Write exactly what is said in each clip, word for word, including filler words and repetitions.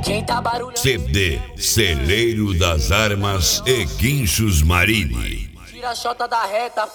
Quem tá barulhando? C D Celeiro das Armas e Guinchos Marini. Tira a chota da reta.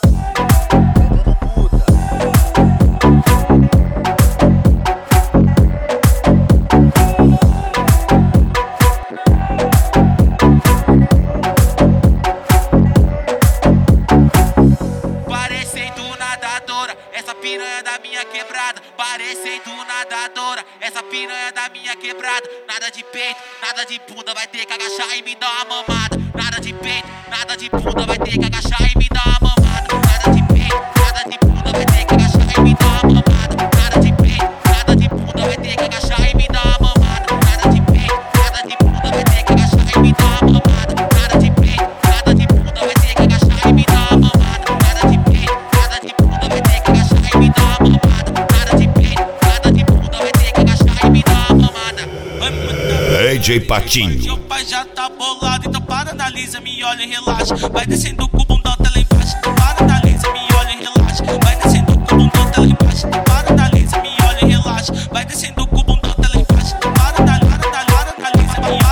Parecendo nadadora, essa piranha da minha quebrada. Parecendo nadadora, essa piranha da minha quebrada. Nada de peito, nada de bunda, vai ter que agachar e me dar uma mamada. Nada de peito, nada de bunda, vai ter que agachar e me dar uma mamada. Nada de peito, nada de bunda, vai ter que agachar e me dar uma mamada. Nada de peito, nada de bunda, vai ter que agachar e me dar uma mamada. Nada de peito, nada de bunda, vai ter que agachar e me dar uma mamada. Nada de peito, nada de bunda, vai ter que agachar e me dar uma mamada. Nada de peito, nada de bunda, vai ter que agachar e me dar uma mamada. Nada de peito, nada de bunda, vai ter que agachar e me dar uma mamada. D J Patinho. Seu pai já tá bolado, então para, analisa, me olha e relaxa. Vai descendo com o bundão até lá embaixo. Para, analisa, me olha e relaxa. Vai descendo com o bundão até lá embaixo. Para, analisa, me olha e relaxa. Vai descendo com o bundão até lá embaixo. Para, analisa, analisa, me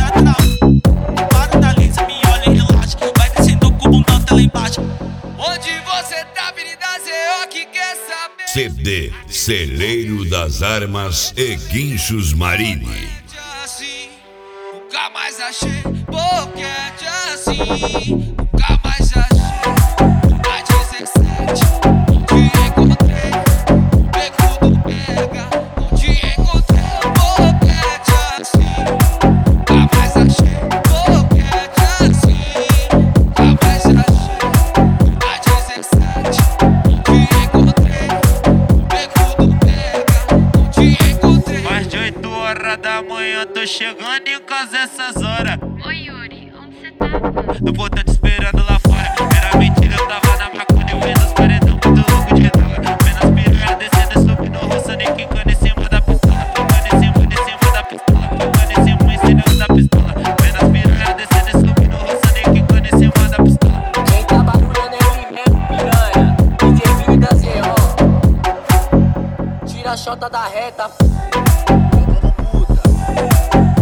olha, para, analisa, me olha e relaxa. Vai descendo com o bundão até lá embaixo. Onde você tá, Avenida Z O, que quer saber? C D Celeiro das Armas e Guinchos Marini. Assim, nunca mais achei boquete assim. Nunca mais achei a dezessete. Não te encontrei, becudo pega. Não te encontrei, boquete assim. Nunca mais achei boquete assim. Nunca mais achei a dezessete. Não te encontrei, becudo pega. Não te encontrei. Mais de oito horas da manhã, tô chegando em casa essas horas. Oi, Yuri, onde você tava? Eu vou tá te esperando lá fora. Era mentira, eu tava na maconha, eu vendo os paredão muito louco de droga. Vendo as piranhas descendo e subindo, roçando e quicando em cima da pistola. Quicando em cima, em cima da pistola. Quicando em cima, em cima da pistola. Vendo as piranhas descendo e subindo, roçando e quicando em cima da pistola. Quem tá barulhando é ele mesmo, piranha. D J Avenida Z O. Tira a chota da reta. Puta.